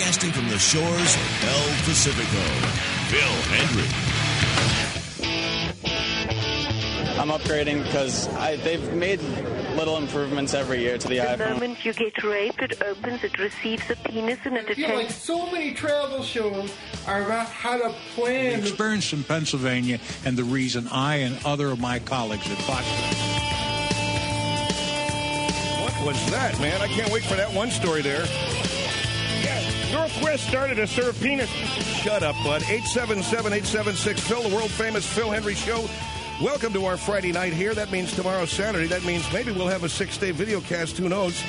broadcasting from the shores of El Pacifico, Phil Hendrie. I'm upgrading because they've made little improvements every year to the iPhone. The moment you get raped, it opens, it receives a penis, and it I feel like so many travel shows are about how to plan. The experience in Pennsylvania and the reason I and other of my colleagues have fought. What was that, man? I can't wait for that one story there. Yeah, Northwest started to serve penis. Shut up, bud. 877-876-PHIL, the world-famous Phil Hendrie Show. Welcome to our Friday night here. That means tomorrow's Saturday. That means maybe we'll have a 6-day video cast. Who knows?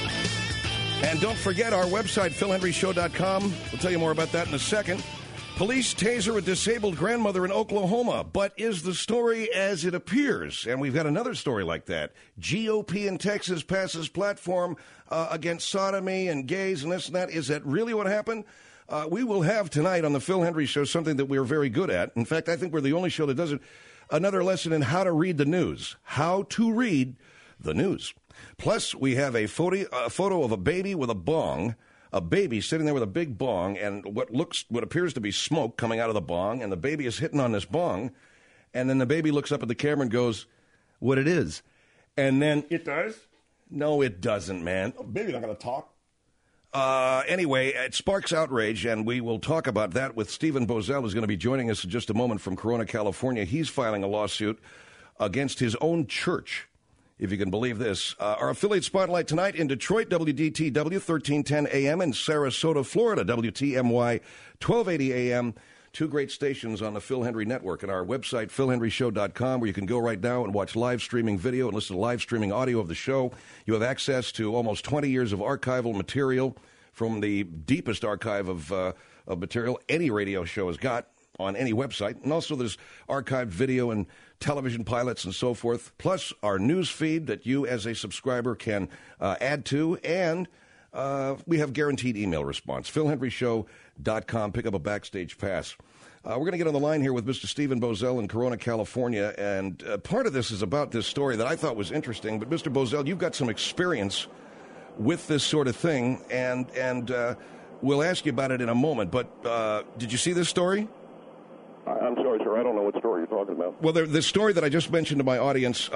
And don't forget our website, philhendrieshow.com. We'll tell you more about that in a second. Police taser a disabled grandmother in Oklahoma. But is the story as it appears? And we've got another story like that. GOP in Texas passes platform against sodomy and gays and this and that. Is that really what happened? We will have tonight on the Phil Hendrie Show something that we're very good at. In fact, I think we're the only show that does it. Another lesson in how to read the news. How to read the news. Plus, we have a photo of a baby with a bong, a baby sitting there with a big bong, and what appears to be smoke coming out of the bong, and the baby is hitting on this bong, and then the baby looks up at the camera and goes, "What it is?" And then It does? No, it doesn't, man. Baby's not going to talk. Anyway, it sparks outrage, and we will talk about that with Stephen Boesel, who's going to be joining us in just a moment from Corona, California. He's filing a lawsuit against his own church, if you can believe this. Our affiliate spotlight tonight in Detroit, WDTW, 1310 AM, in Sarasota, Florida, WTMY, 1280 AM. Two great stations on the Phil Hendrie Network, and our website, philhendrieshow.com, where you can go right now and watch live streaming video and listen to live streaming audio of the show. You have access to almost 20 years of archival material from the deepest archive of material any radio show has got on any website. And also there's archived video and television pilots and so forth, plus our news feed that you as a subscriber can add to, and we have guaranteed email response. philhendrieshow.com. Pick up a backstage pass. We're going to get on the line here with Mr. Stephen Boesel in Corona, California, and part of this is about this story that I thought was interesting. But, Mr. Boesel, you've got some experience with this sort of thing, and we'll ask you about it in a moment. But did you see this story? I'm sorry, sir. I don't know what story you're talking about. Well, the story that I just mentioned to my audience,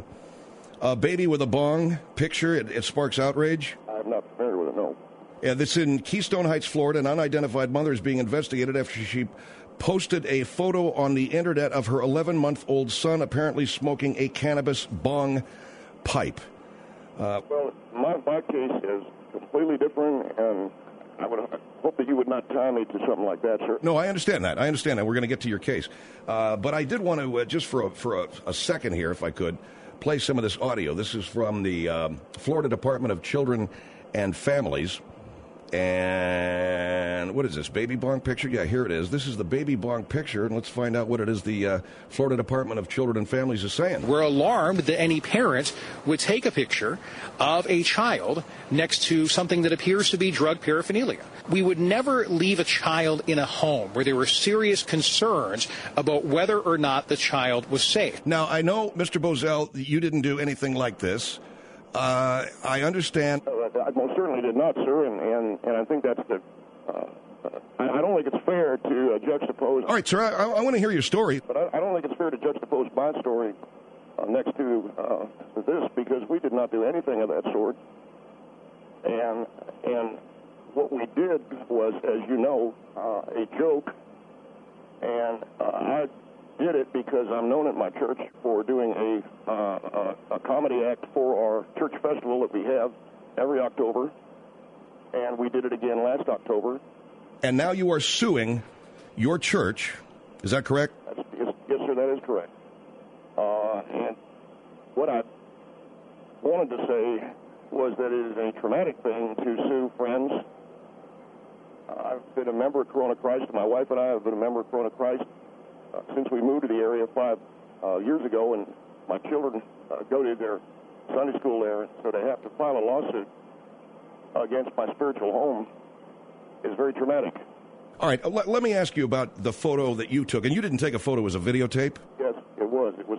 a baby with a bong picture, it sparks outrage. I'm not familiar with it, no. Yeah, this in Keystone Heights, Florida. An unidentified mother is being investigated after she posted a photo on the internet of her 11-month-old son apparently smoking a cannabis bong pipe. Well, my case is completely different, and I would hope that you would not tie me to something like that, sir. No, I understand that. We're going to get to your case. But I did want to, just for a second here, if I could, play some of this audio. This is from the Florida Department of Children and Families. And what is this, baby bong picture? Yeah, here it is. This is the baby bong picture, and let's find out what it is the Florida Department of Children and Families is saying. We're alarmed that any parent would take a picture of a child next to something that appears to be drug paraphernalia. We would never leave a child in a home where there were serious concerns about whether or not the child was safe. Now, I know, Mr. Boesel, you didn't do anything like this. I understand. I most certainly did not, sir, and I think that's the. I don't think it's fair to juxtapose. All right, sir, I want to hear your story. But I don't think it's fair to juxtapose my story next to this, because we did not do anything of that sort. And what we did was, as you know, a joke, and I did it because I'm known at my church for doing a comedy act for our church festival that we have every October, and we did it again last October. And now you are suing your church. Is that correct? Yes, sir, that is correct. And what I wanted to say was that it is a traumatic thing to sue friends. I've been a member of Corona Christ. My wife and I have been a member of Corona Christ since we moved to the area 5 years ago, and my children go to their Sunday school there, so to have to file a lawsuit against my spiritual home is very traumatic. All right, let me ask you about the photo that you took. And you didn't take a photo, it was a videotape? Yes, it was. It was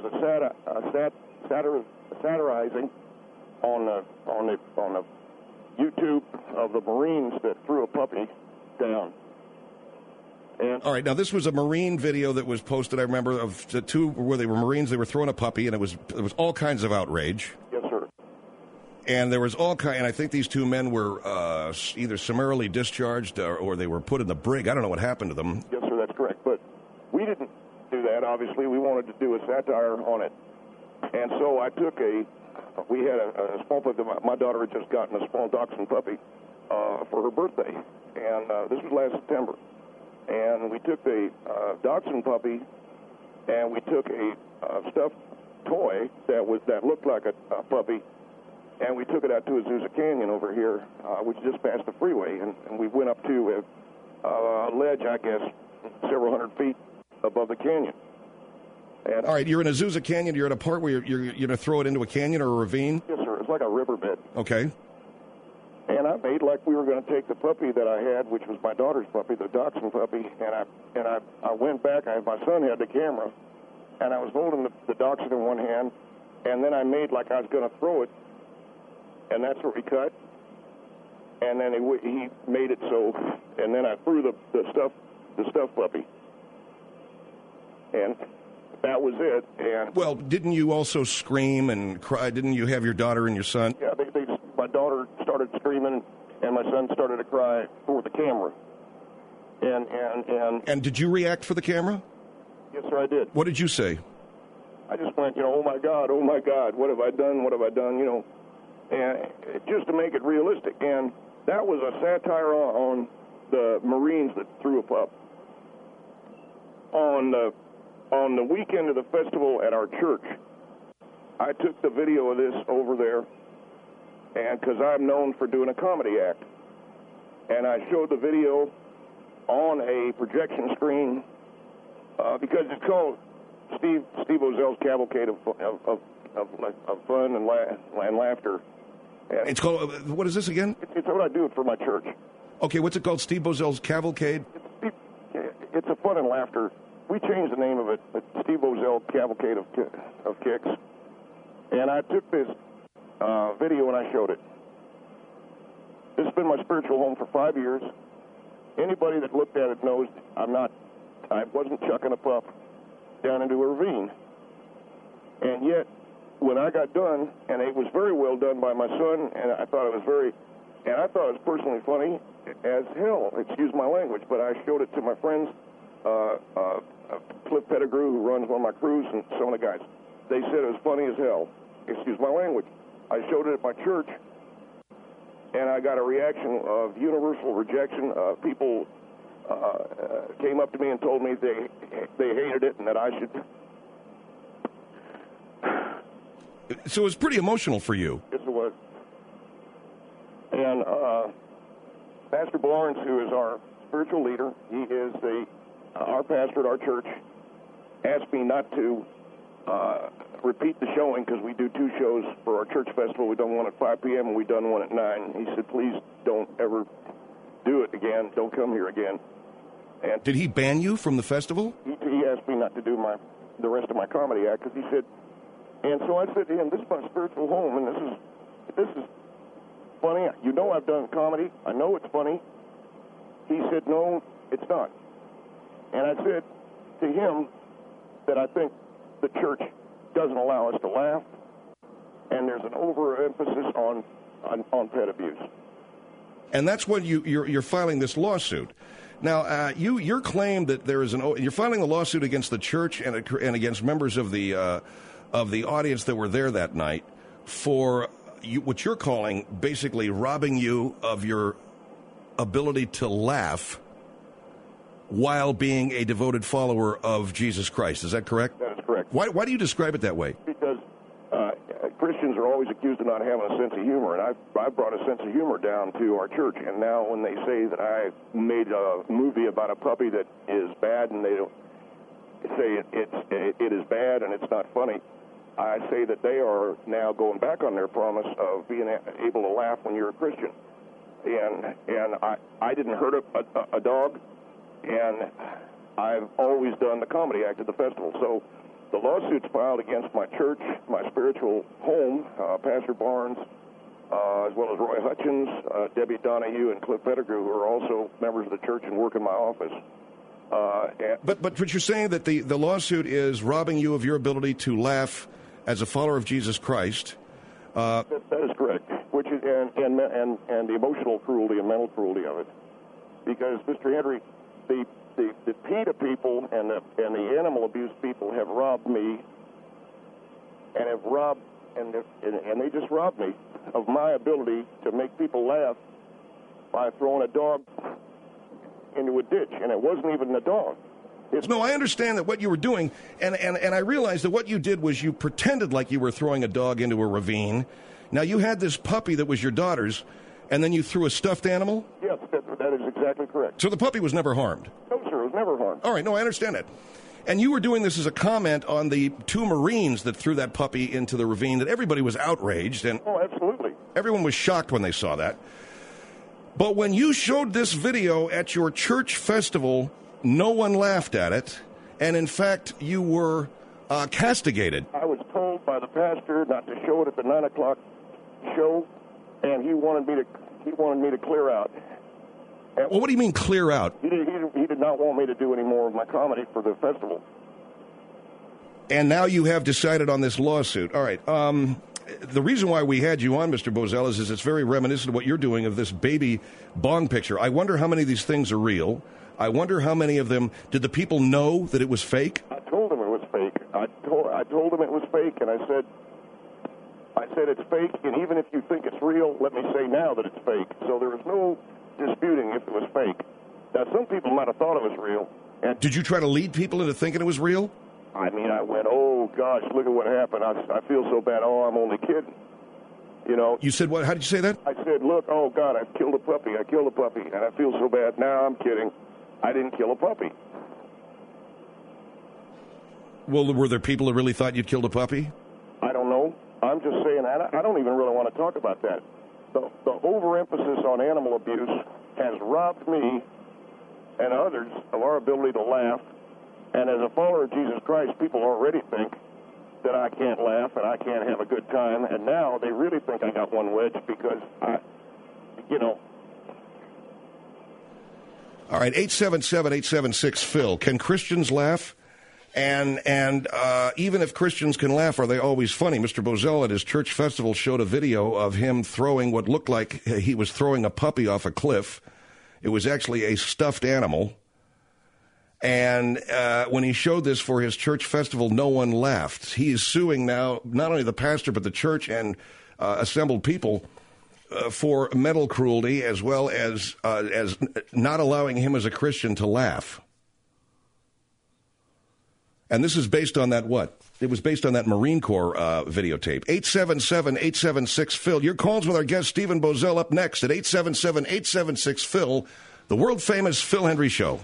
a satirizing on the YouTube of the Marines that threw a puppy down. And all right, now this was a Marine video that was posted, I remember, of the two where they were Marines, they were throwing a puppy, and there was all kinds of outrage. Yes, sir. And there was and I think these two men were either summarily discharged or they were put in the brig. I don't know what happened to them. Yes, sir, that's correct. But we didn't do that, obviously. We wanted to do a satire on it. And so I took we had a small puppy. My daughter had just gotten a small dachshund puppy for her birthday. And this was last September. And we took the dachshund puppy, and we took a stuffed toy that looked like a puppy, and we took it out to Azusa Canyon over here, which just passed the freeway, and we went up to a ledge, I guess, several hundred feet above the canyon. And all right, you're in Azusa Canyon. You're at a part where you're going to throw it into a canyon or a ravine? Yes, sir. It's like a riverbed. Okay. And I made like we were going to take the puppy that I had, which was my daughter's puppy, the dachshund puppy, and I went back. My son had the camera, and I was holding the dachshund in one hand, and then I made like I was going to throw it, and that's where we cut. And then he made it so, and then I threw the stuffed puppy, and that was it. And well, didn't you also scream and cry? Didn't you have your daughter and your son? Yeah, my daughter started screaming, and my son started to cry for the camera. And did you react for the camera? Yes, sir, I did. What did you say? I just went, oh my God, what have I done? What have I done? And just to make it realistic. And that was a satire on the Marines that threw a pup. On the weekend of the festival at our church, I took the video of this over there, and because I'm known for doing a comedy act, and I showed the video on a projection screen because it's called Steve Ozell's Cavalcade of Fun and Laughter. And it's called, what is this again? It's what I do for my church. Okay, what's it called? Steve Ozell's Cavalcade? It's a fun and laughter. We changed the name of it, but Steve Ozell Cavalcade of Kicks. And I took this video and I showed it. This has been my spiritual home for 5 years. Anybody that looked at it knows I wasn't chucking a pup down into a ravine. And yet, when I got done, and it was very well done by my son, and I thought it was personally funny as hell, excuse my language, but I showed it to my friends, Cliff Pettigrew, who runs one of my crews, and some of the guys. They said it was funny as hell, excuse my language. I showed it at my church, and I got a reaction of universal rejection. People came up to me and told me they hated it and that I should. So it was pretty emotional for you. Yes, it was. And Pastor Barnes, who is our spiritual leader, he is our pastor at our church, asked me not to repeat the showing because we do 2 shows for our church festival. We've done one at 5 p.m. and we've done one at 9. He said, please don't ever do it again. Don't come here again. And did he ban you from the festival? He asked me not to do the rest of my comedy act because he said, and so I said to him, this is my spiritual home, and this is funny. You know I've done comedy. I know it's funny. He said, no, it's not. And I said to him that I think the church doesn't allow us to laugh, and there's an overemphasis on pet abuse. And that's when you're filing this lawsuit. Now, your claim that there is you're filing a lawsuit against the church and against members of the audience that were there that night for what you're calling basically robbing you of your ability to laugh while being a devoted follower of Jesus Christ. Is that correct? That is correct. Why do you describe it that way? Because Christians are always accused of not having a sense of humor, and I brought a sense of humor down to our church. And now when they say that I made a movie about a puppy that is bad, and they don't say it is bad and it's not funny, I say that they are now going back on their promise of being able to laugh when you're a Christian. And I didn't hurt a dog, and I've always done the comedy act at the festival. So the lawsuit's filed against my church, my spiritual home, Pastor Barnes, as well as Roy Hutchins, Debbie Donahue, and Cliff Pettigrew, who are also members of the church and work in my office. But you're saying that the lawsuit is robbing you of your ability to laugh as a follower of Jesus Christ. That is correct. Which is and the emotional cruelty and mental cruelty of it, because Mr. Henry, the PETA people and the animal abuse people have robbed me, and they just robbed me of my ability to make people laugh by throwing a dog into a ditch, and it wasn't even a dog. No, I understand that what you were doing, and I realized that what you did was you pretended like you were throwing a dog into a ravine. Now, you had this puppy that was your daughter's, and then you threw a stuffed animal? Yes, that is exactly correct. So the puppy was never harmed? No, sir, it was never harmed. All right, no, I understand that. And you were doing this as a comment on the 2 Marines that threw that puppy into the ravine, that everybody was outraged. And oh, absolutely. Everyone was shocked when they saw that. But when you showed this video at your church festival, no one laughed at it, and in fact, you were castigated. I was told by the pastor not to show it at the 9 o'clock show, and he wanted me to clear out. Well, what do you mean clear out? He did not want me to do any more of my comedy for the festival. And now you have decided on this lawsuit. All right. The reason why we had you on, Mr. Bozell, is it's very reminiscent of what you're doing of this baby bong picture. I wonder how many of these things are real. I wonder how many of them, did the people know that it was fake? I told them it was fake. I told them it was fake, and I said it's fake, and even if you think it's real, let me say now that it's fake. So there was no disputing if it was fake. Now, some people might have thought it was real. And did you try to lead people into thinking it was real? I mean, I went, oh, gosh, look at what happened. I feel so bad. Oh, I'm only kidding. You know. You said what? How did you say that? I said, look, oh, God, I killed a puppy, and I feel so bad. Now I'm kidding. I didn't kill a puppy. Well, were there people who really thought you'd killed a puppy? I don't know. I'm just saying that. I don't even really want to talk about that. The overemphasis on animal abuse has robbed me and others of our ability to laugh. And as a follower of Jesus Christ, people already think that I can't laugh and I can't have a good time. And now they really think I got one wedge because All right, 877-876-PHIL. Can Christians laugh? And even if Christians can laugh, are they always funny? Mr. Bozell at his church festival showed a video of him throwing what looked like he was throwing a puppy off a cliff. It was actually a stuffed animal. And when he showed this for his church festival, no one laughed. He is suing now not only the pastor but the church and assembled people for mental cruelty as well as not allowing him as a Christian to laugh. And this is based on that what? It was based on that Marine Corps videotape. 877-876-PHIL. Your calls with our guest, Stephen Bozell, up next at 877-876-PHIL, the world-famous Phil Hendrie Show.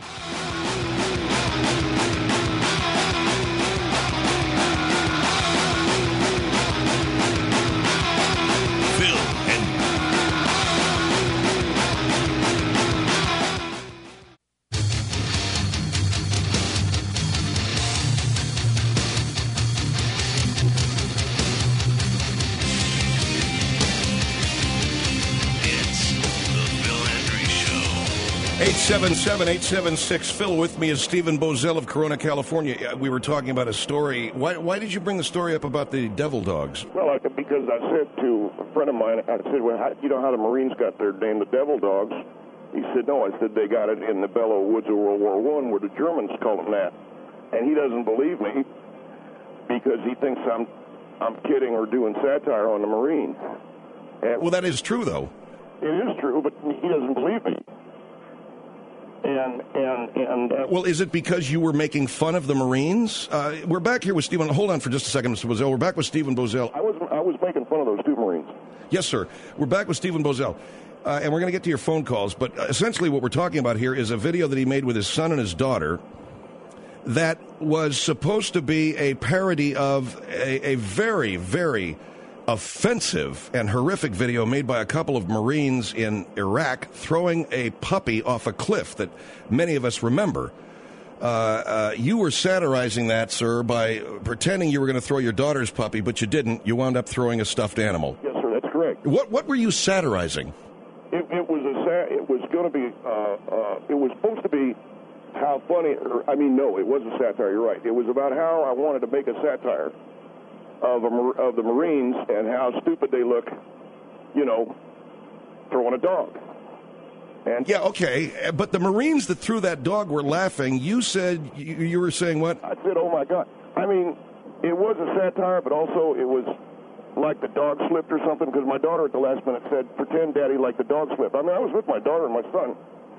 It's the Phil Hendrie Show. 877-876-PHIL. With me is Stephen Bozell of Corona, California. We were talking about a story. Why did you bring the story up about the devil dogs? Well, because I said to a friend of mine, I said, well, you know how the Marines got their name, the devil dogs? He said, no. I said, they got it in the Bellow Woods of World War I, where the Germans called them that. And he doesn't believe me because he thinks I'm kidding or doing satire on the Marine. And well, that is true, though. It is true, but he doesn't believe me. Well, is it because you were making fun of the Marines? We're back here with Stephen. Hold on for just a second, Mr. Bozell. We're back with Stephen Bozell. I was making fun of those 2 Marines. Yes, sir. We're back with Stephen Bozell. And we're going to get to your phone calls. But essentially what we're talking about here is a video that he made with his son and his daughter that was supposed to be a parody of a very, very offensive and horrific video made by a couple of Marines in Iraq throwing a puppy off a cliff that many of us remember. You were satirizing that, sir, by pretending you were going to throw your daughter's puppy, but you didn't. You wound up throwing a stuffed animal. Yes, sir, that's correct. What were you satirizing? It was going to be. It was supposed to be how funny. No, it was a satire. You're right. It was about how I wanted to make a satire of the Marines and how stupid they look, throwing a dog. And yeah, okay, but the Marines that threw that dog were laughing. You said you were saying what? I said, "Oh my God!" It was a satire, but also it was like the dog slipped or something. Because my daughter at the last minute said, "Pretend, Daddy, like the dog slipped." I was with my daughter and my son.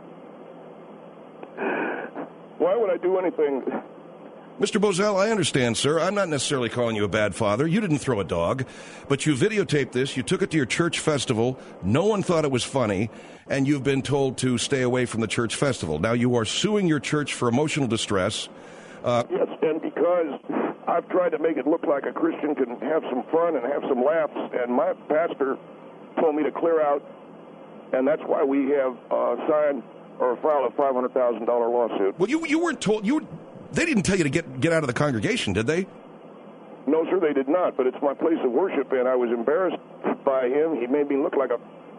Why would I do anything? Mr. Bozell, I understand, sir. I'm not necessarily calling you a bad father. You didn't throw a dog, but you videotaped this. You took it to your church festival. No one thought it was funny, and you've been told to stay away from the church festival. Now you are suing your church for emotional distress. Yes, and because I've tried to make it look like a Christian can have some fun and have some laughs, and my pastor told me to clear out, and that's why we have signed or filed a $500,000 lawsuit. Well, you weren't told. They didn't tell you to get out of the congregation, did they? No, sir, they did not. But it's my place of worship, and I was embarrassed by him. He made me look like a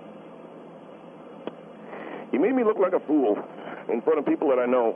fool in front of people that I know.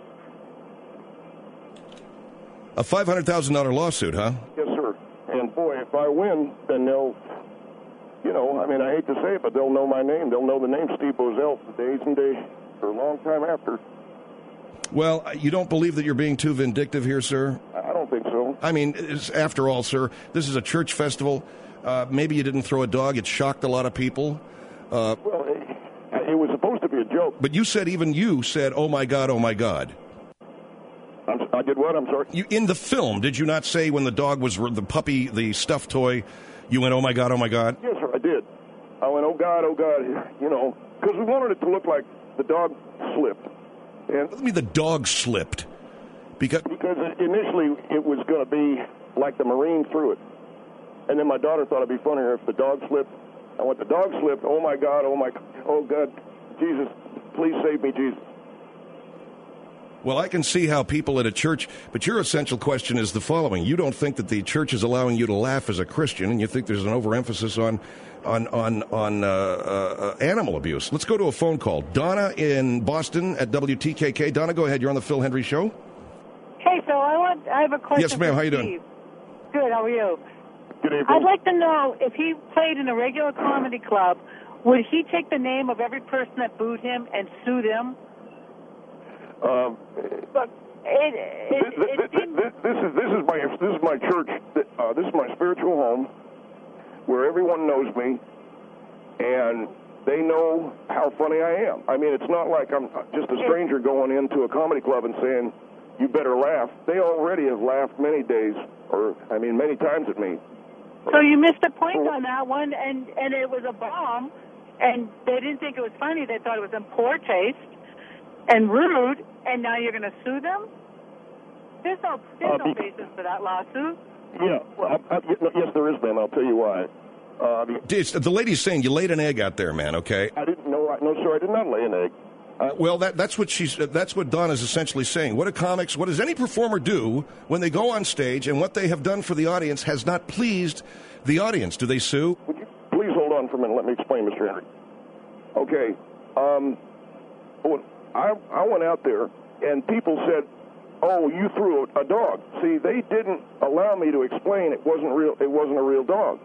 A $500,000 lawsuit, huh? Yes, sir. And boy, if I win, then they'll, I hate to say it, but they'll know my name. They'll know the name Steve Bozell for days and days, for a long time after. Well, you don't believe that you're being too vindictive here, sir? I don't think so. After all, sir, this is a church festival. Maybe you didn't throw a dog. It shocked a lot of people. Well, it was supposed to be a joke. But you said, oh, my God, oh, my God. I did what? I'm sorry? In the film, did you not say when the dog was the puppy, the stuffed toy, you went, oh, my God, oh, my God? Yes, sir, I did. I went, oh, God, because we wanted it to look like the dog slipped. And what do you mean the dog slipped? Because initially it was going to be like the Marine threw it. And then my daughter thought it'd be funnier if the dog slipped. And when the dog slipped, oh, my God, oh, God, Jesus, please save me, Jesus. Well, I can see how people at a church, but your essential question is the following. You don't think that the church is allowing you to laugh as a Christian, and you think there's an overemphasis on animal abuse. Let's go to a phone call. Donna in Boston at WTKK. Donna, go ahead. You're on the Phil Hendry Show. Hey, Phil, I have a question. Yes, ma'am. How you doing? Good. How are you? Good evening. I'd like to know if he played in a regular comedy club, would he take the name of every person that booed him and sue them? Look, this is my church. This is my spiritual home, where everyone knows me, and they know how funny I am. It's not like I'm just a stranger going into a comedy club and saying, "You better laugh." They already have laughed many times at me. So you missed the point on that one, and it was a bomb, and they didn't think it was funny. They thought it was in poor taste and rude, and now you're going to sue them? There's no basis for that lawsuit. Yeah, yes, there is, ma'am. I'll tell you why. The lady's saying you laid an egg out there, man. Okay. I didn't know. No, sir, I did not lay an egg. Well, that's what Donna's essentially saying. What does any performer do when they go on stage and what they have done for the audience has not pleased the audience? Do they sue? Would you please hold on for a minute? Let me explain, Mr. Henry. Okay. I went out there and people said, "Oh, you threw a dog." See, they didn't allow me to explain it wasn't real. It wasn't a real dog.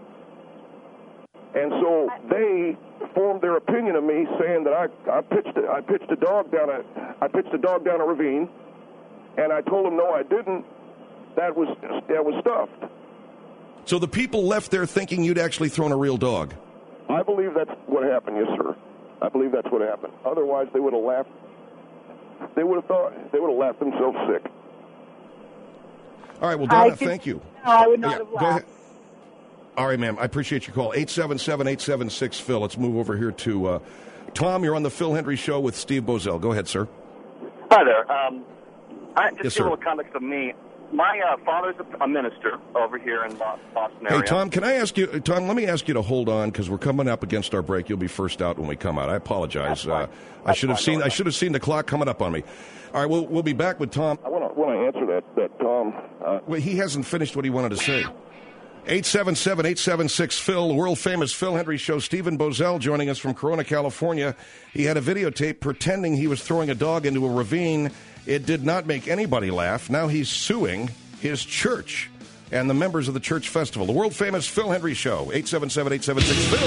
And so they formed their opinion of me, saying that I pitched a dog down a ravine, and I told them no, I didn't. That was stuffed. So the people left there thinking you'd actually thrown a real dog. I believe that's what happened. Yes, sir. I believe that's what happened. Otherwise, they would have laughed. They would have laughed themselves sick. All right. Well, Donna, thank you. No, I would not have laughed. Go ahead. All right, ma'am. I appreciate your call. 877-876-PHIL. Let's move over here to Tom. You're on the Phil Hendry Show with Steve Bozell. Go ahead, sir. Hi there. Yes, sir. A little context of me. My father's a minister over here in Boston area. Hey, Tom, let me ask you to hold on because we're coming up against our break. You'll be first out when we come out. I apologize. I should have seen the clock coming up on me. All right, we'll be back with Tom. I want to answer that Tom. Well, he hasn't finished what he wanted to say. 877-876-PHIL, the world-famous Phil Hendry Show. Stephen Boesel joining us from Corona, California. He had a videotape pretending he was throwing a dog into a ravine. It did not make anybody laugh. Now he's suing his church and the members of the church festival. The world-famous Phil Hendry Show. 877-876-PHIL.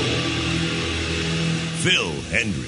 Phil Hendry.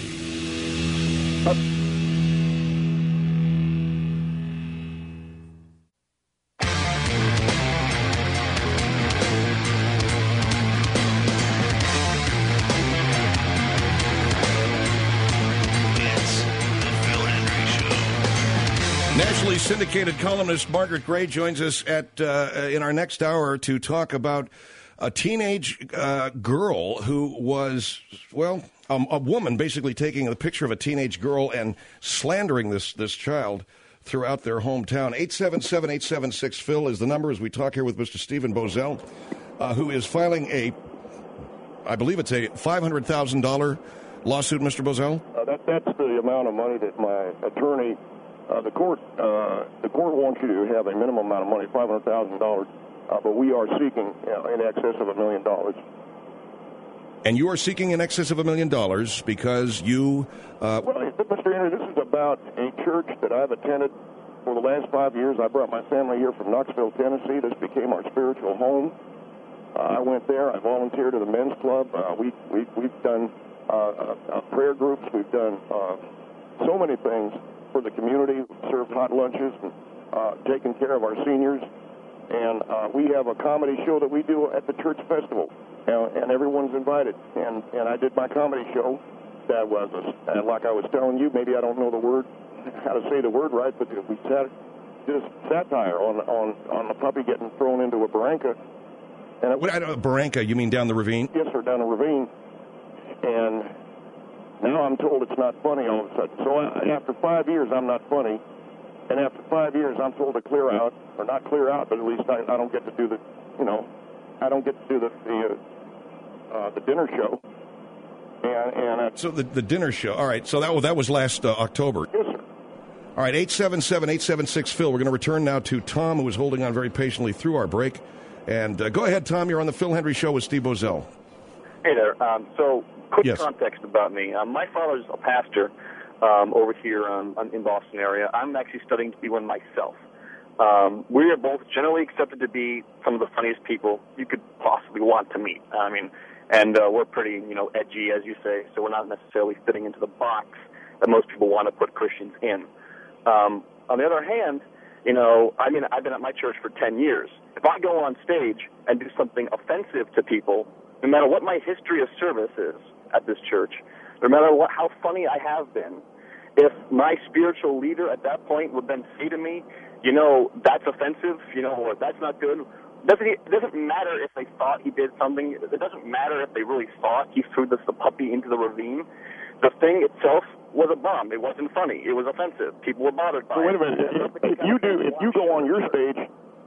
Nationally syndicated columnist Margaret Gray joins us in our next hour to talk about a teenage girl who was, a woman basically taking a picture of a teenage girl and slandering this child throughout their hometown. 877-876-PHIL is the number as we talk here with Mr. Stephen Boesel, who is filing I believe it's a $500,000 lawsuit, Mr. Boesel? That's the amount of money that my attorney... The court wants you to have a minimum amount of money, $500,000, but we are seeking in excess of $1 million. And you are seeking in excess of $1 million because you... Well, Mr. Henry, this is about a church that I've attended for the last 5 years. I brought my family here from Knoxville, Tennessee. This became our spiritual home. I went there. I volunteered at the men's club. We've done prayer groups. We've done so many things for the community, served hot lunches, and taken care of our seniors. And we have a comedy show that we do at the church festival, and everyone's invited. And I did my comedy show that was, like I was telling you, maybe I don't know how to say the word right, but we did a satire on the puppy getting thrown into a barranca. And barranca, you mean down the ravine? Yes, sir, down the ravine. And now I'm told it's not funny all of a sudden. So after 5 years, I'm not funny. And after 5 years, I'm told to clear out, or not clear out, but at least I don't get to do the dinner show. So the dinner show. All right. So that was last October. Yes, sir. All right. 877-876-PHIL. We're going to return now to Tom, who is holding on very patiently through our break. And go ahead, Tom. You're on the Phil Hendry Show with Steve Boesel. Hey there. Quick context about me. My father's a pastor over here in Boston area. I'm actually studying to be one myself. We are both generally accepted to be some of the funniest people you could possibly want to meet. I mean, and we're pretty, edgy, as you say, so we're not necessarily fitting into the box that most people want to put Christians in. On the other hand, I've been at my church for 10 years. If I go on stage and do something offensive to people, no matter what my history of service is at this church, no matter how funny I have been, if my spiritual leader at that point would then say to me, that's offensive, or that's not good, it doesn't matter if they thought he did something. It doesn't matter if they really thought he threw the puppy into the ravine. The thing itself was a bomb. It wasn't funny. It was offensive. People were bothered by it. Wait a minute. If you go on your stage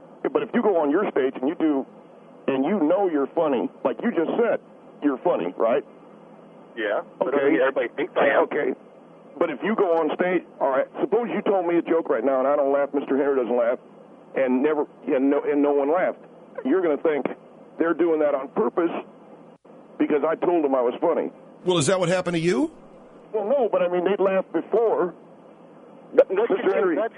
and you do, and you're funny, like you just said, you're funny, right? Yeah. Okay. Everybody thinks I am. Okay. But if you go on stage, all right, suppose you told me a joke right now and I don't laugh, Mr. Henry doesn't laugh, and no one laughed. You're going to think they're doing that on purpose because I told them I was funny. Well, is that what happened to you? Well, no, but I mean, they'd laughed before. Mr. Henry, that's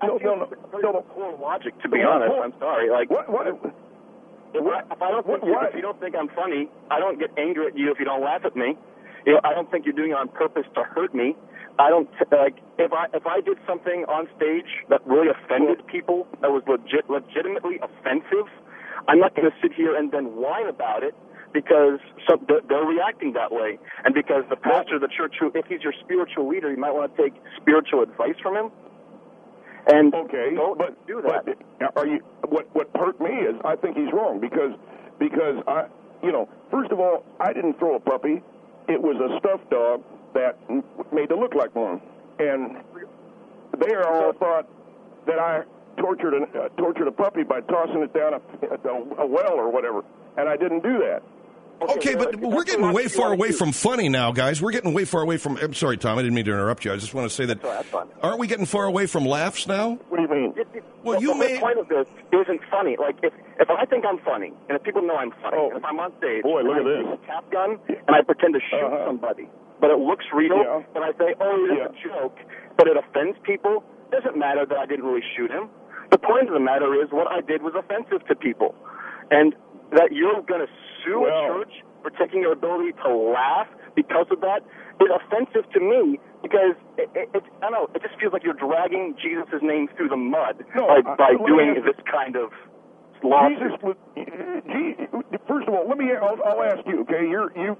no poor logic, to be honest. I'm sorry. Like, what? If you don't think I'm funny, I don't get angry at you if you don't laugh at me. I don't think you're doing it on purpose to hurt me. I don't if I did something on stage that really offended people, that was legitimately offensive, I'm not going to sit here and then whine about it because they're reacting that way, and because the pastor of the church, if he's your spiritual leader, you might want to take spiritual advice from him. And don't do that. But what hurt me is I think he's wrong because I, first of all, I didn't throw a puppy. It was a stuffed dog that made to look like one, and they all thought that I tortured a puppy by tossing it down a well or whatever, and I didn't do that. Okay, but we're getting way far away from funny now, guys. We're getting way far away from... I'm sorry, Tom, I didn't mean to interrupt you. I just want to say that... That's fine. Aren't we getting far away from laughs now? What do you mean? Well, the point of this isn't funny. Like, if I think I'm funny, and if people know I'm funny, and if I'm on stage, boy, look at I this. take a tap gun, and I pretend to shoot somebody, but it looks real, and I say, oh, it's a joke, but it offends people, it doesn't matter that I didn't really shoot him. The point of the matter is what I did was offensive to people. And that you're going to sue a church for taking your ability to laugh because of that is offensive to me because, I don't know, it just feels like you're dragging Jesus' name through the mud by doing this kind of lawsuit. First of all, I'll ask you, okay? You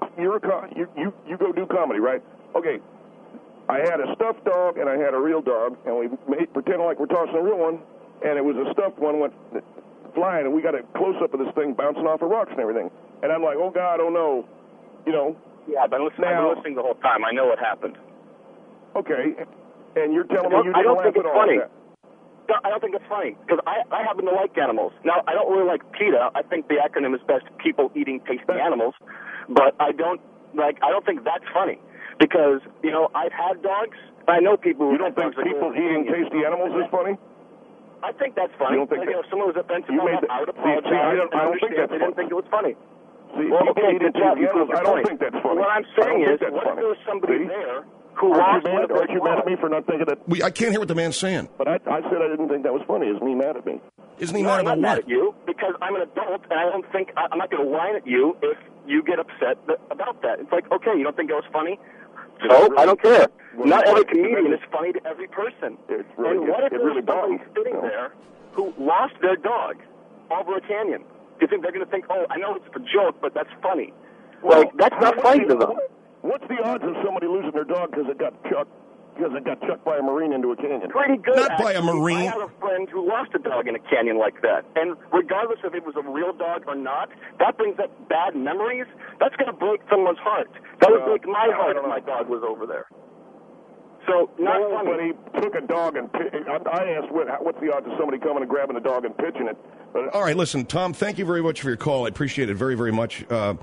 go do comedy, right? Okay. I had a stuffed dog and I had a real dog, and we pretended like we're tossing a real one, and it was a stuffed one went flying, and we got a close-up of this thing bouncing off of rocks and everything. And I'm like, oh, God, oh, no. You know? Yeah, I've been listening the whole time. I know what happened. Okay. And you're telling me you I didn't don't laugh think at it's all funny. at that? No, I don't think it's funny, because I happen to like animals. Now, I don't really like PETA. I think the acronym is best people eating tasty animals. But I don't think that's funny. Because, you know, I've had dogs. I know people who... You don't think people eating tasty animals is funny? I think that's funny. You don't think if someone was offensive about that, I would apologize. I don't think that's they didn't think it was funny. See, people eating tasty animals, I don't think that's funny. What I'm saying is, what if there was somebody there who lost one of their dogs? Aren't you mad at me for not thinking that? I can't hear what the man's saying. But I said I didn't think that was funny. Isn't he mad at me? Isn't he mad about I'm not what? mad at you, because I'm an adult, and I don't think... I'm not going to whine at you if you get upset about that. It's like, okay, you don't think that was funny? So, I don't care. Not every comedian is funny to every person. And what if there's somebody sitting there who lost their dog over a canyon? Do you think they're going to think, oh, I know it's a joke, but that's funny? Well, like, that's not funny to them. What's the odds of somebody losing their dog because it got chucked by a Marine into a canyon? Pretty good. Not actually. by a Marine. I have a friend who lost a dog in a canyon like that. And regardless if it was a real dog or not, that brings up bad memories. That's going to break someone's heart. That would break my heart if my dog was over there. So, not funny. Nobody took a dog and... I asked what's the odds of somebody coming and grabbing a dog and pitching it. All right, listen, Tom, thank you very much for your call. I appreciate it very, very much.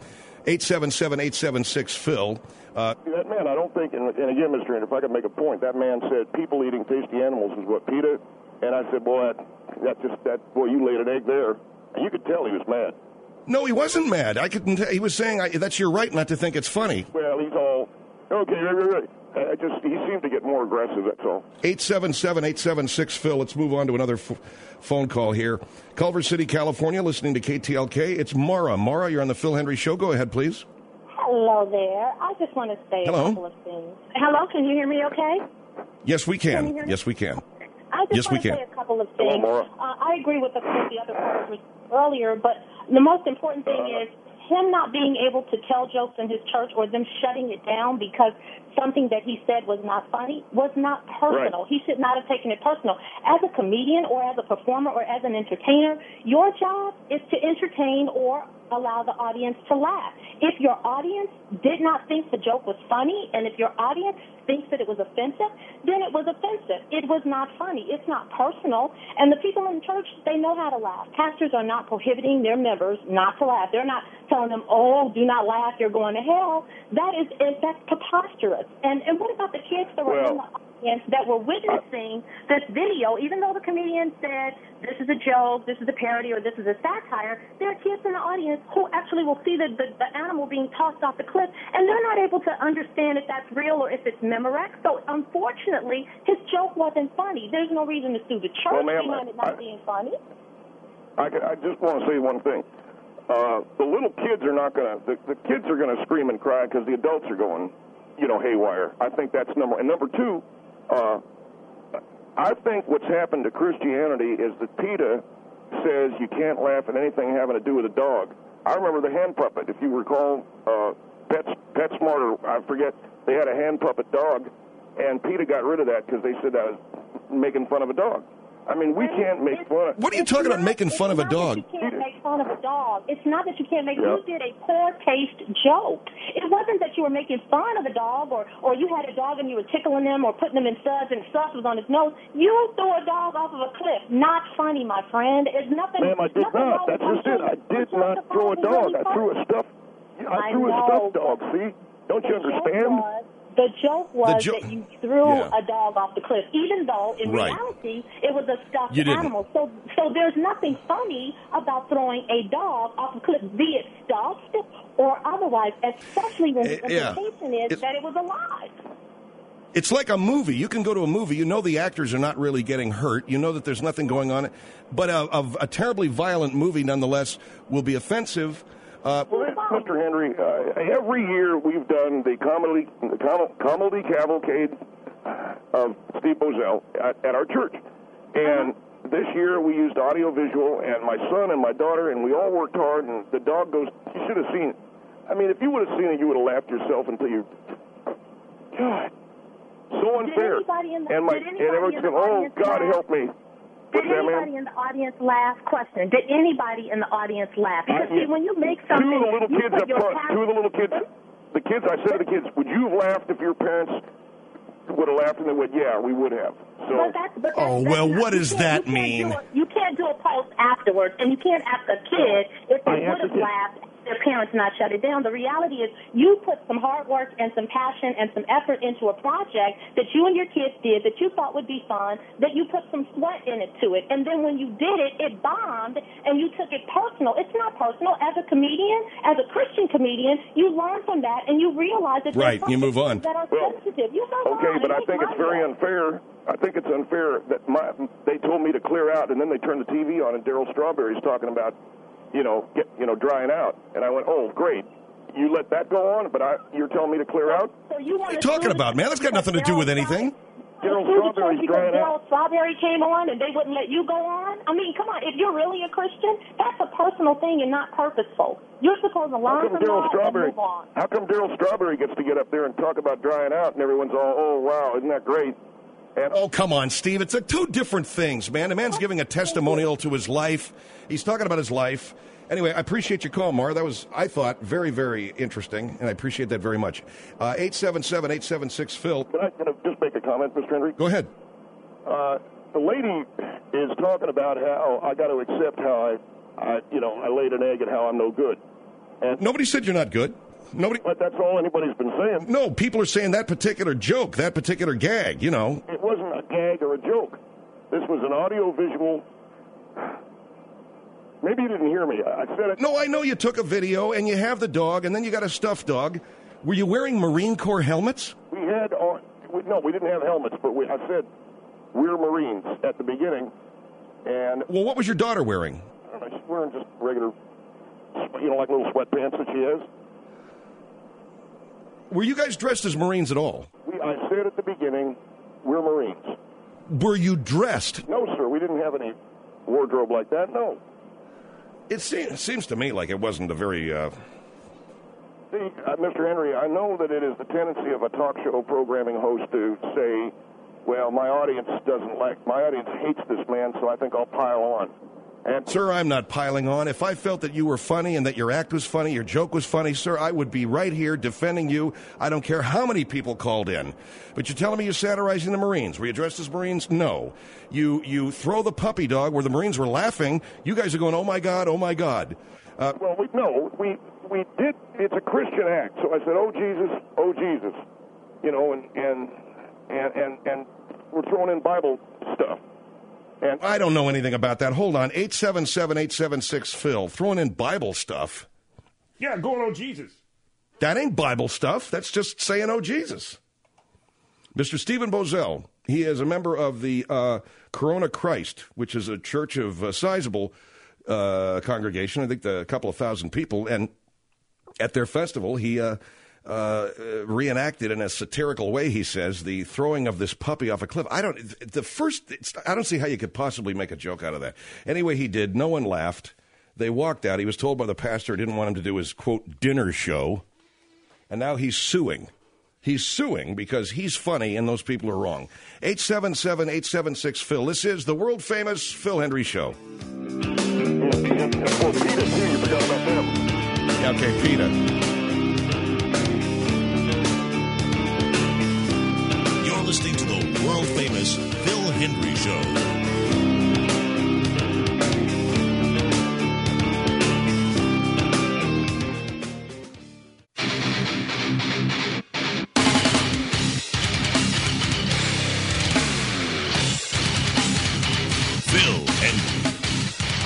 877-876-PHIL. That man, I don't think, and again, Mr. Andrew, if I could make a point, that man said people eating tasty animals is what PETA, and I said, boy, boy, you laid an egg there. And you could tell he was mad. No, he wasn't mad. I couldn't. He was saying that's your right not to think it's funny. Well, he's all, okay, right. He seemed to get more aggressive, that's all. 877-876-PHIL. Let's move on to another phone call here. Culver City, California, listening to KTLK. It's Mara. Mara, you're on the Phil Hendry Show. Go ahead, please. Hello there. I just want to say a couple of things. Hello, can you hear me okay? Yes, we can. Yes, we can. I just want to say a couple of things. I agree with the other callers earlier, but the most important thing is him not being able to tell jokes in his church or them shutting it down because something that he said was not funny was not personal. Right. He should not have taken it personal. As a comedian or as a performer or as an entertainer, your job is to entertain or allow the audience to laugh. If your audience did not think the joke was funny, and if your audience thinks that it was offensive, then it was offensive. It was not funny. It's not personal. And the people in church, they know how to laugh. Pastors are not prohibiting their members not to laugh. They're not telling them, oh, do not laugh, you're going to hell. That's preposterous. And what about the kids that were in the audience that were witnessing this video, even though the comedian said, this is a joke, this is a parody, or this is a satire, there are kids in the audience who actually will see the animal being tossed off the cliff, and they're not able to understand if that's real or if it's Memorex. So, unfortunately, his joke wasn't funny. There's no reason to sue the church behind it not being funny. I just want to say one thing. The little kids are not going to, the kids are going to scream and cry because the adults are going, haywire. I think that's number one. And number two, I think what's happened to Christianity is that PETA says you can't laugh at anything having to do with a dog. I remember the hand puppet. If you recall, PetSmart, or I forget, they had a hand puppet dog, and PETA got rid of that because they said that was making fun of a dog. I mean, we can't make fun of... What are you talking about, making fun of a dog? You can't make fun of a dog. It's not that you can't make... You did a poor-taste joke. It wasn't that you were making fun of a dog, or you had a dog and you were tickling them or putting them in suds and stuff was on his nose. You threw a dog off of a cliff. Not funny, my friend. It's nothing... Ma'am, I did not. That's just it. I did not throw a dog. I threw a stuffed I threw a stuffed dog, see? Don't you understand? The joke was that you threw a dog off the cliff, even though in reality it was a stuffed animal. So there's nothing funny about throwing a dog off a cliff, be it stuffed or otherwise, especially when the implication is that it was alive. It's like a movie. You can go to a movie. You know the actors are not really getting hurt. You know that there's nothing going on. But a terribly violent movie, nonetheless, will be offensive. Well, Mr. Henry, every year we've done the comedy cavalcade of Steve Boesel at our church. And this year we used audio-visual, and my son and my daughter, and we all worked hard, and the dog goes, you should have seen it. I mean, if you would have seen it, you would have laughed yourself until you... God. So unfair. And everyone said, oh, God help me. Did anybody in the audience laugh? Question. Did anybody in the audience laugh? Because see, when you make something... Two of the little kids up front, the kids, I said to the kids, would you have laughed if your parents would have laughed? And they went, yeah, we would have. So. What does that mean? You can't do a post afterwards, and you can't ask a kid if they would have laughed. Their parents not shut it down. The reality is you put some hard work and some passion and some effort into a project that you and your kids did that you thought would be fun, that you put some sweat into it. And then when you did it, it bombed, and you took it personal. It's not personal. As a comedian, as a Christian comedian, you learn from that, and you realize that there's you move on. That are sensitive. You move on. But I think it's very unfair. I think it's unfair that they told me to clear out, and then they turned the TV on, and Darryl Strawberry's talking about drying out. And I went, oh, great. You let that go on, but you're telling me to clear out? What are you talking about, man? That's got nothing to do with anything. Darryl Strawberry's drying out. Darryl Strawberry came on and they wouldn't let you go on? I mean, come on. If you're really a Christian, that's a personal thing and not purposeful. You're supposed to learn from that and move on. How come Darryl Strawberry gets to get up there and talk about drying out and everyone's all, oh, wow, isn't that great? Oh, come on, Steve. It's two different things, man. The man's giving a testimonial to his life. He's talking about his life. Anyway, I appreciate your call, Mar. That was, I thought, very, very interesting, and I appreciate that very much. 877-876-PHIL. Can I just make a comment, Mr. Henry? Go ahead. The lady is talking about how I got to accept how I laid an egg and how I'm no good. And nobody said you're not good. Nobody. But that's all anybody's been saying. No, people are saying that particular joke, that particular gag, It wasn't a gag or a joke. This was an audio-visual... Maybe you didn't hear me. I said it. No, I know you took a video, and you have the dog, and then you got a stuffed dog. Were you wearing Marine Corps helmets? We had on... No, we didn't have helmets, but I said we're Marines at the beginning. And well, what was your daughter wearing? I don't know, she's wearing just regular, like little sweatpants that she has. Were you guys dressed as Marines at all? I said at the beginning, we're Marines. Were you dressed? No, sir. We didn't have any wardrobe like that, no. It seems to me like it wasn't a very... See, Mr. Henry, I know that it is the tendency of a talk show programming host to say, well, my audience hates this man, so I think I'll pile on. And sir, I'm not piling on. If I felt that you were funny and that your act was funny, your joke was funny, sir, I would be right here defending you. I don't care how many people called in. But you're telling me you're satirizing the Marines. Were you dressed as Marines? No. You throw the puppy dog where the Marines were laughing. You guys are going, oh, my God, oh, my God. We did. It's a Christian act. So I said, oh, Jesus, and we're throwing in Bible stuff. And I don't know anything about that. Hold on. 877-876-PHIL. Throwing in Bible stuff. Yeah, going, oh, Jesus. That ain't Bible stuff. That's just saying, oh, Jesus. Mr. Stephen Boesel, he is a member of the Corona Christ, which is a church of sizable congregation, I think a couple of thousand people. And at their festival, he reenacted in a satirical way, he says, the throwing of this puppy off a cliff. I don't see how you could possibly make a joke out of that. Anyway, he did. No one laughed. They walked out. He was told by the pastor he didn't want him to do his, quote, dinner show. And now he's suing. He's suing because he's funny and those people are wrong. 877-876-PHIL. This is the world-famous Phil Hendrie Show. Okay, PETA. You're listening to the world-famous Phil Hendrie Show.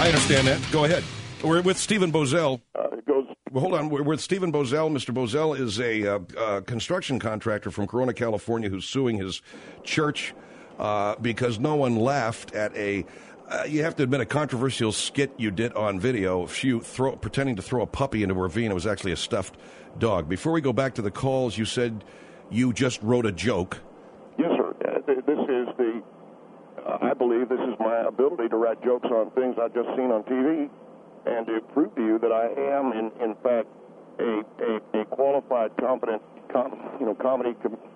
understand that. Go ahead. We're with Stephen Bozell. It goes. Well, hold on. We're with Stephen Bozell. Mr. Bozell is a construction contractor from Corona, California, who's suing his church because no one laughed at you have to admit, a controversial skit you did on video, pretending to throw a puppy into a ravine. It was actually a stuffed dog. Before we go back to the calls, you said you just wrote a joke. Yes, sir. I believe this is my ability to write jokes on things I've just seen on TV, and to prove to you that I am, in fact, a qualified, competent, comedy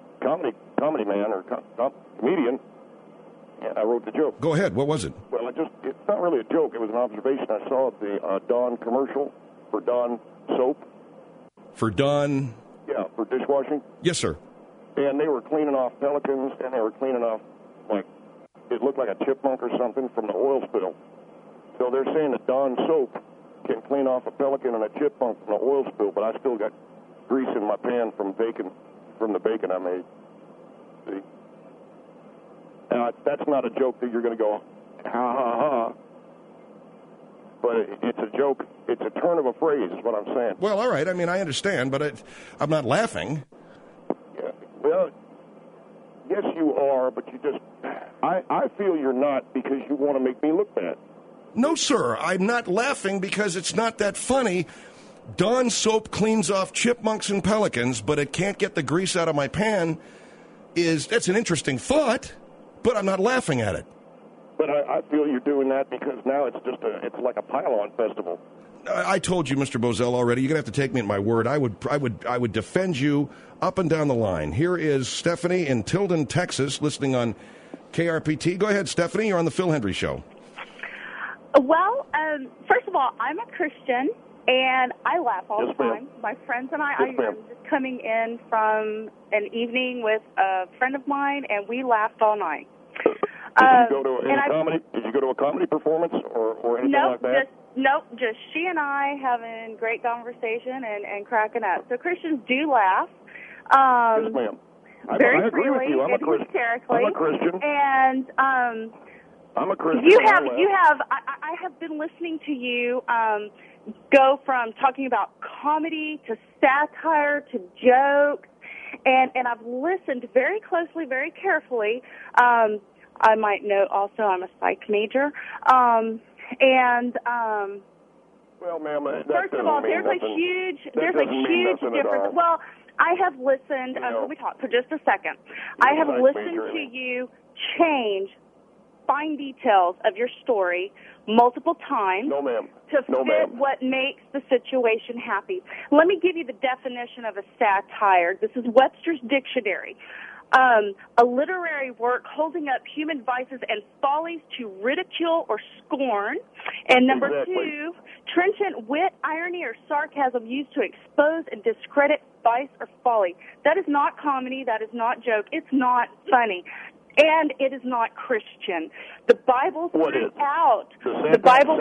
man or comedian. And I wrote the joke. Go ahead. What was it? Well, it's not really a joke. It was an observation. I saw the Dawn commercial for Dawn soap. For Dawn? Yeah, for dishwashing. Yes, sir. And they were cleaning off pelicans, and they were cleaning off, it looked like a chipmunk or something from the oil spill. So they're saying that Dawn soap can clean off a pelican and a chipmunk from the oil spill, but I still got grease in my pan from the bacon I made. See? Now, that's not a joke that you're going to go, ha, ha, ha. But it's a joke. It's a turn of a phrase is what I'm saying. Well, all right. I mean, I understand, but I'm not laughing. Yeah. Well, yes, you are, but you just... I feel you're not because you want to make me look bad. No, sir. I'm not laughing because it's not that funny. Dawn soap cleans off chipmunks and pelicans, but it can't get the grease out of my pan. That's an interesting thought, but I'm not laughing at it. But I feel you're doing that because now it's like a pile-on festival. I told you, Mr. Bozell, already. You're going to have to take me at my word. I would defend you up and down the line. Here is Stephanie in Tilden, Texas, listening on KRPT. Go ahead, Stephanie. You're on the Phil Hendry Show. Well, first of all, I'm a Christian, and I laugh all the time. My friends and I'm just coming in from an evening with a friend of mine, and we laughed all night. Did you go to a comedy performance or anything like that? Just she and I having great conversation and cracking up. So Christians do laugh. Yes, ma'am. Very I agree with freely you. I'm a Christian. hysterically. I'm a Christian. And I'm a Christian. I have been listening to you go from talking about comedy to satire to jokes, and I've listened very closely, very carefully. I might note also I'm a psych major. Well, ma'am, first of all, there's a huge difference. Well, I have listened. Let me talk for just a second. I have listened to you change fine details of your story multiple times to fit what makes the situation happy. Let me give you the definition of a satire. This is Webster's Dictionary. A literary work holding up human vices and follies to ridicule or scorn. And number two, trenchant wit, irony, or sarcasm used to expose and discredit vice or folly. That is not comedy. That is not joke. It's not funny. And it is not Christian. The Bible threw out. Let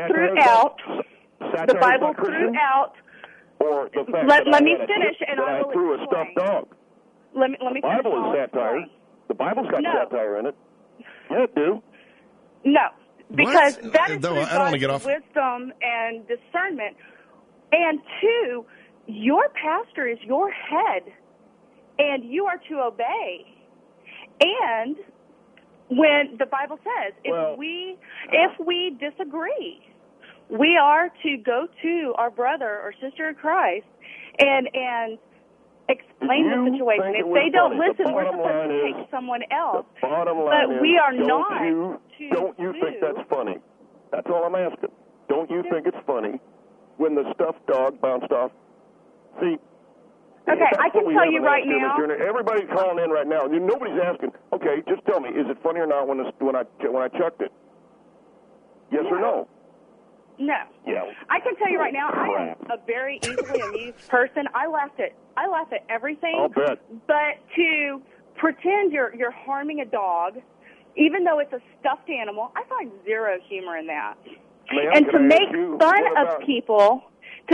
me finish, and I will threw a stuffed dog. Let me the Bible is satire. The Bible's got satire in it. Yeah, it do. No, because that is wisdom and discernment. And two, your pastor is your head, and you are to obey. And when the Bible says, if we disagree, we are to go to our brother or sister in Christ and explain the situation. If they don't listen, we're supposed to take someone else. But we are not. Don't you think that's funny? That's all I'm asking. Don't you think it's funny when the stuffed dog bounced off? See. Okay, I can tell you right now. Everybody's calling in right now. Nobody's asking. Okay, just tell me, is it funny or not when I chucked it? Yes or no? No. Yeah. I can tell you right now, I am a very easily amused person. I laugh at everything. I'll bet. But to pretend you're harming a dog, even though it's a stuffed animal, I find zero humor in that. And to make fun of people,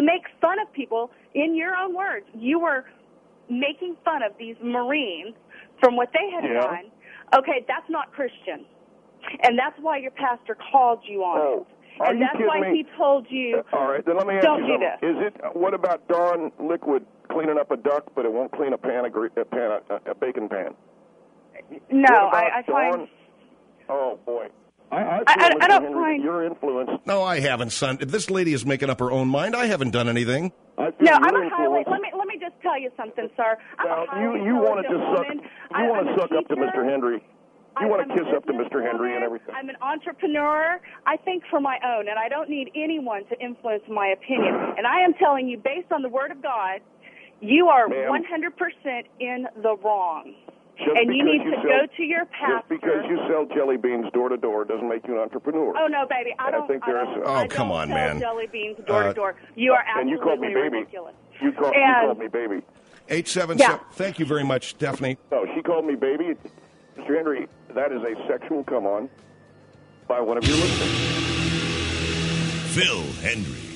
in your own words, you were making fun of these Marines from what they had done. Okay, that's not Christian. And that's why your pastor called you on it. Are and you that's kidding why me? he told you. All right, then let me ask don't you do something. this. Is it? What about Dawn liquid cleaning up a duck, but it won't clean a bacon pan? No, I find. Oh boy. I don't Henry, find your influence. No, I haven't, son. This lady is making up her own mind. I haven't done anything. No, I'm a highly. Let me just tell you something, sir. I'm a highly you want to intelligent just woman. you want to suck up to Mr. Henry. You want to I'm kiss a up to Mr. Henry and everything. I'm an entrepreneur. I think for my own, and I don't need anyone to influence my opinion. And I am telling you, based on the Word of God, you are 100% in the wrong. And you need to go to your pastor. Just because you sell jelly beans door to door doesn't make you an entrepreneur. Oh no, baby! I don't. Oh, come on, man! Jelly beans door to door. You are absolutely and you called me baby. ridiculous. You called me baby. 877. Yeah. Thank you very much, Stephanie. No, she called me baby. Mr. Henry, that is a sexual come on by one of your listeners. Phil Hendry.